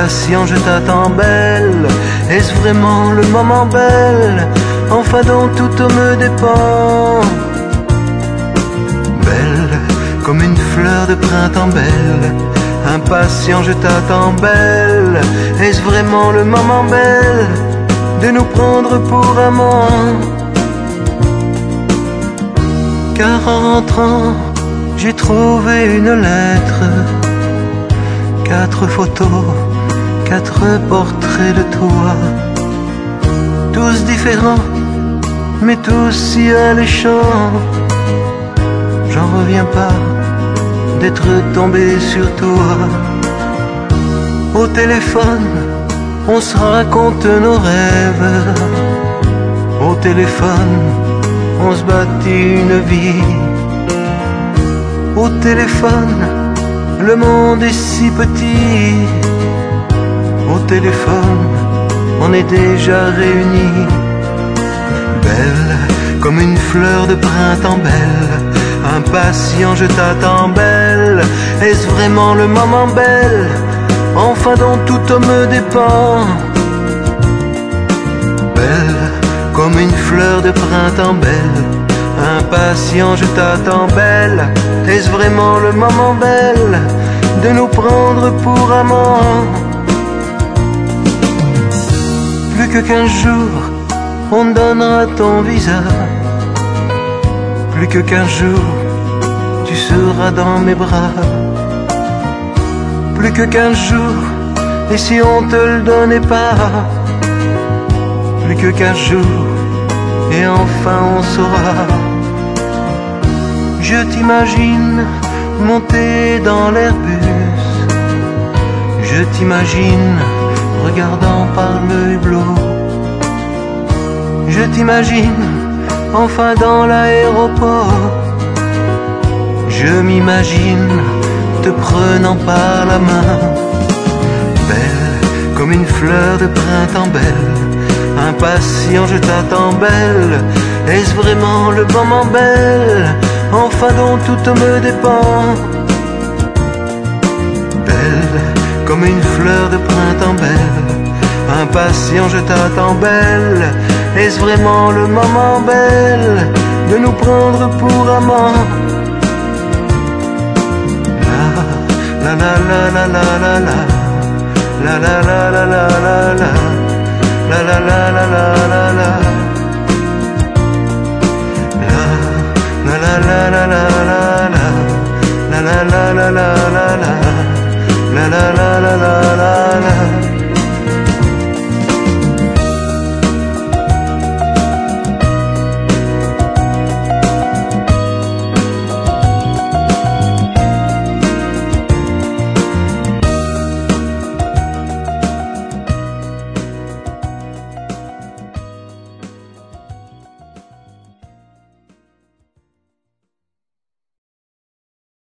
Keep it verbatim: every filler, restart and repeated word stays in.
Impatient, je t'attends belle. Est-ce vraiment le moment belle? Enfin dont tout me dépend. Belle comme une fleur de printemps belle. Impatient, je t'attends belle. Est-ce vraiment le moment belle de nous prendre pour amants? Car en rentrant, j'ai trouvé une lettre, quatre photos, quatre portraits de toi, tous différents, mais tous si alléchants. J'en reviens pas d'être tombé sur toi. Au téléphone, on se raconte nos rêves. Au téléphone, on se bâtit une vie. Au téléphone, le monde est si petit. Au téléphone, on est déjà réunis. Belle comme une fleur de printemps belle. Impatient, je t'attends belle. Est-ce vraiment le moment belle? Enfin dont tout me dépend. Belle comme une fleur de printemps belle. Impatient, je t'attends belle. Est-ce vraiment le moment belle de nous prendre pour amants? Plus que quinze jours, on donnera ton visage. Plus que quinze jours, tu seras dans mes bras. Plus que quinze jours, et si on te le donnait pas? Plus que quinze jours, et enfin on saura. Je t'imagine monter dans l'Airbus. Je t'imagine regardant par le hublot. Je t'imagine enfin dans l'aéroport. Je m'imagine te prenant par la main. Belle comme une fleur de printemps belle. Impatient, je t'attends belle. Est-ce vraiment le moment belle? Enfin dont tout me dépend. Belle comme une fleur de printemps belle. Impatient, je t'attends belle. Est-ce vraiment le moment belle de nous prendre pour amants? La la la la la la la. La la la la la la la. La la la la la la la. La la la la la la la. La la la la la la la. La la la la la